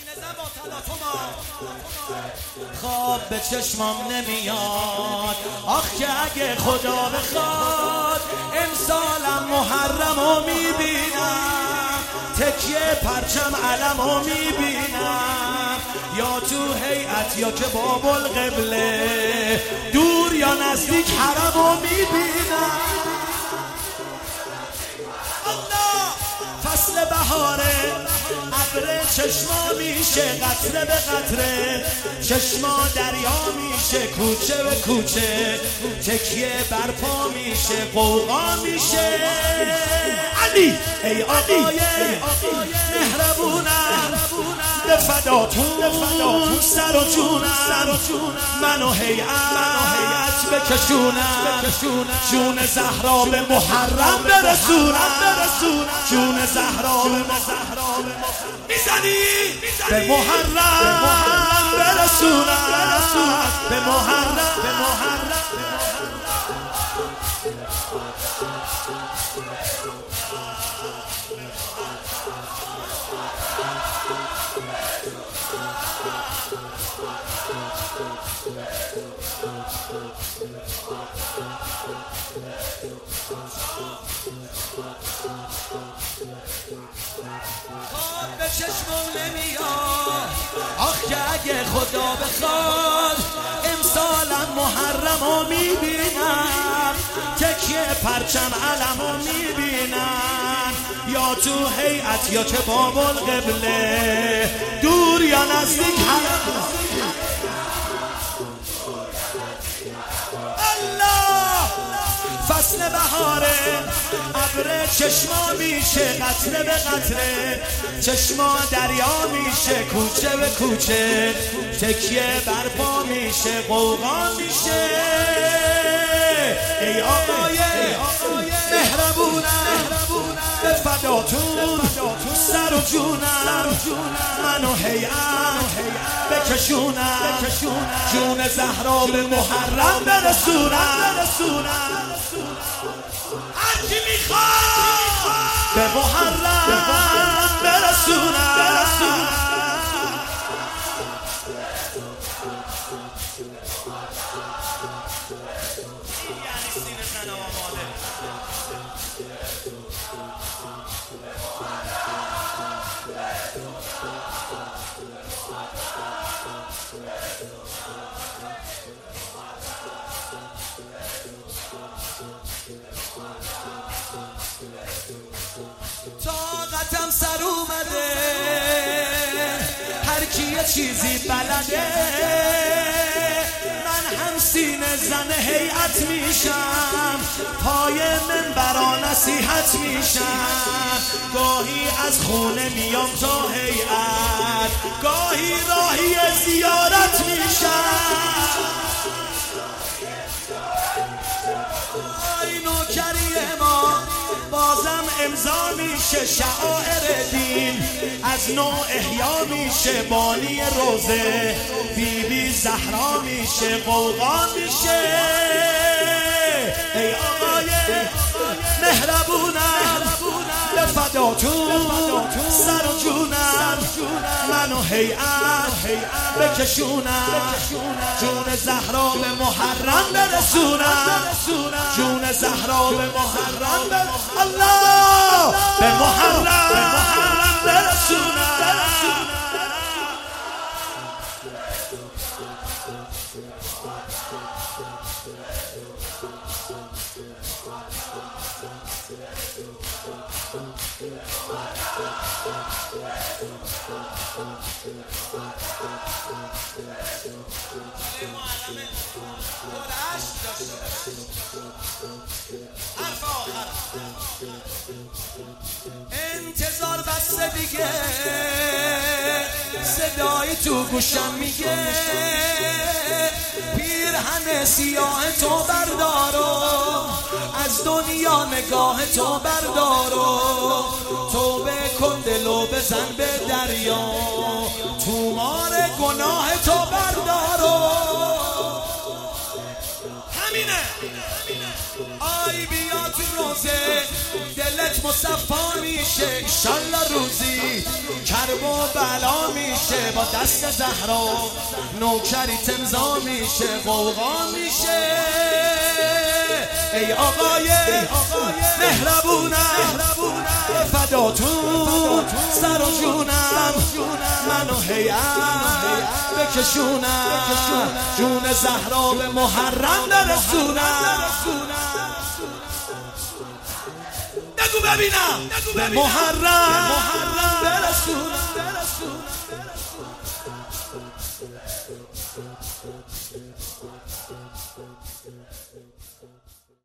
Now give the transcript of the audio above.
خواب به چشمم نمیاد، آخ که اگه خدا بخواد امسالم محرمو میبینم، تکیه پرچم علمو میبینم، یا تو هیئت یا که باب القبله، دور یا نزدیک حرمو میبینم. فصل بهاره ابر چشما میشه قطره به قطره، چشما دریا میشه کوچه به کوچه، تکیه برپا میشه قوقا میشه. علی ای آقای مهربونم به فداتون سر و جونم، منو هیئت بکشونم، جون زهرا به محرم برسونم، جون زهرا میزنی به محرم برسونم، به محرم. به چشمم نمیاد، آخ که اگه خدا بخواد امسالم محرمو میبینم، تکیه پرچم علمو میبینم، یا تو هیئت یا که باب القبله، دور یا نزدیک حرم. فصل بهاره ابر چشما میشه قطره به قطره، چشما دریا میشه کوچه به کوچه، تکیه برپا میشه قوقا میشه. ای آقای مهربونم به فداتون سر و جونم، منو هیئت بکشونم، جون زهرا به محرم برسونم، هرچی میخواد به محرم برسونم. طاقتم سر اومده، هر کی یه چیزی بلده، من هم سینه زن هیئت میشم، پای منبرا نصیحت میشم، گاهی از خونه میام تا هیئت، گاهی راهی زیارت میشم. آی نوکری ما بازم امضا میشه شعائر دین، از نو احیا میشه بانی روزه، بی زهرا میشه قوقا میشه. ای آقای مهربونم به فداتون سر و جونم، منو هیئت بکشونم، جون زهرا به محرم برسونم، جون زهرا به محرم الله به محرم برسونم. انتظار بسته دیگه، صدای تو گوشم میگه، پیرهن سیاه تو بردارو، از دنیا نگاه تو بردارو، توبه کن دلو بزن به دریا، تومار گناه تو بردارو. همینه آی بیا تو روزه، دلت مصفا میشه، ایشالله روزی کرب و بلا میشه. میشه با دست زهرا، نوکری تمزا میشه، غوغا میشه. ای آقای مهربونم فداتون سر و جونم، منو هیم بکشونم، جون زهرا به محرم برسونم. بگو ببینم به محرم